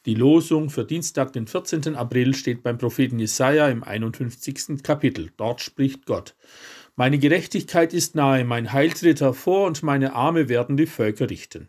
Die Losung für Dienstag, den 14. April, steht beim Propheten Jesaja im 51. Kapitel. Dort spricht Gott: Meine Gerechtigkeit ist nahe, mein Heil tritt hervor und meine Arme werden die Völker richten.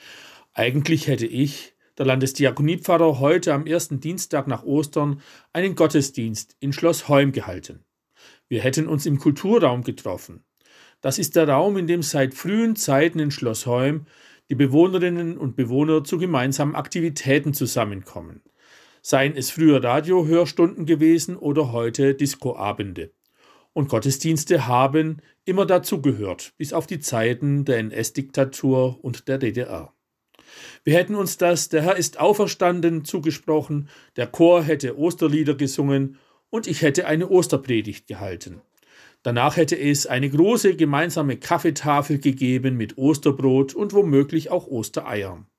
Eigentlich hätte ich, der Landesdiakoniepfarrer, heute am ersten Dienstag nach Ostern einen Gottesdienst in Schloss Heum gehalten. Wir hätten uns im Kulturraum getroffen. Das ist der Raum, in dem seit frühen Zeiten in Schloss Heum die Bewohnerinnen und Bewohner zu gemeinsamen Aktivitäten zusammenkommen. Seien es früher Radiohörstunden gewesen oder heute Discoabende. Und Gottesdienste haben immer dazugehört, bis auf die Zeiten der NS-Diktatur und der DDR. Wir hätten uns das „Der Herr ist auferstanden" zugesprochen, der Chor hätte Osterlieder gesungen und ich hätte eine Osterpredigt gehalten. Danach hätte es eine große gemeinsame Kaffeetafel gegeben mit Osterbrot und womöglich auch Ostereiern.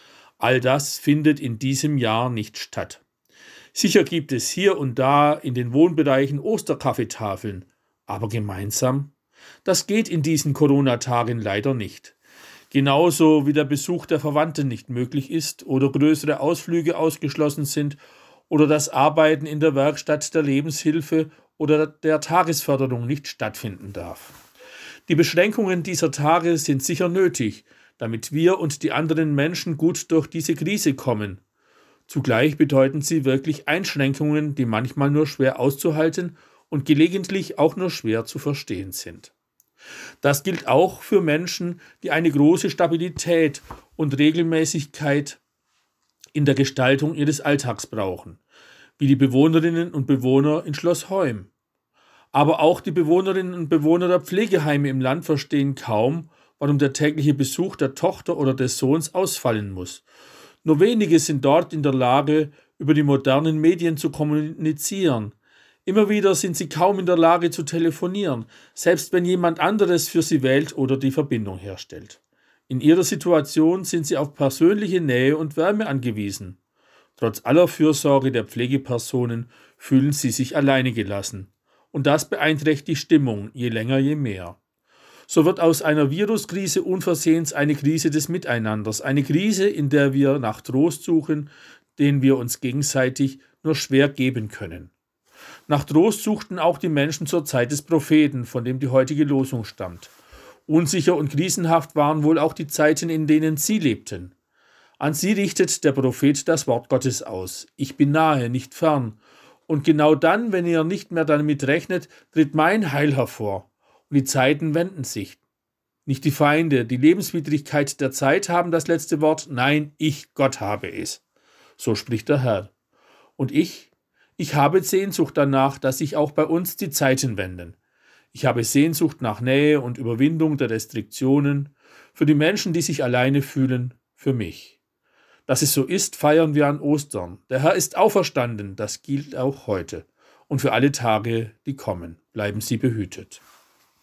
All das findet in diesem Jahr nicht statt. Sicher gibt es hier und da in den Wohnbereichen Osterkaffeetafeln, aber gemeinsam? Das geht in diesen Corona-Tagen leider nicht. Genauso wie der Besuch der Verwandten nicht möglich ist oder größere Ausflüge ausgeschlossen sind oder das Arbeiten in der Werkstatt der Lebenshilfe oder der Tagesförderung nicht stattfinden darf. Die Beschränkungen dieser Tage sind sicher nötig, damit wir und die anderen Menschen gut durch diese Krise kommen. Zugleich bedeuten sie wirklich Einschränkungen, die manchmal nur schwer auszuhalten und gelegentlich auch nur schwer zu verstehen sind. Das gilt auch für Menschen, die eine große Stabilität und Regelmäßigkeit in der Gestaltung ihres Alltags brauchen, wie die Bewohnerinnen und Bewohner in Schloss Heum. Aber auch die Bewohnerinnen und Bewohner der Pflegeheime im Land verstehen kaum, warum der tägliche Besuch der Tochter oder des Sohns ausfallen muss. Nur wenige sind dort in der Lage, über die modernen Medien zu kommunizieren. Immer wieder sind sie kaum in der Lage zu telefonieren, selbst wenn jemand anderes für sie wählt oder die Verbindung herstellt. In ihrer Situation sind sie auf persönliche Nähe und Wärme angewiesen. Trotz aller Fürsorge der Pflegepersonen fühlen sie sich alleine gelassen. Und das beeinträchtigt die Stimmung, je länger, je mehr. So wird aus einer Viruskrise unversehens eine Krise des Miteinanders, eine Krise, in der wir nach Trost suchen, den wir uns gegenseitig nur schwer geben können. Nach Trost suchten auch die Menschen zur Zeit des Propheten, von dem die heutige Losung stammt. Unsicher und krisenhaft waren wohl auch die Zeiten, in denen sie lebten. An sie richtet der Prophet das Wort Gottes aus: Ich bin nahe, nicht fern. Und genau dann, wenn ihr nicht mehr damit rechnet, tritt mein Heil hervor. Und die Zeiten wenden sich. Nicht die Feinde, die Lebenswidrigkeit der Zeit haben das letzte Wort. Nein, ich, Gott, habe es. So spricht der Herr. Und ich habe Sehnsucht danach, dass sich auch bei uns die Zeiten wenden. Ich habe Sehnsucht nach Nähe und Überwindung der Restriktionen, für die Menschen, die sich alleine fühlen, für mich. Dass es so ist, feiern wir an Ostern. Der Herr ist auferstanden, das gilt auch heute. Und für alle Tage, die kommen, bleiben Sie behütet.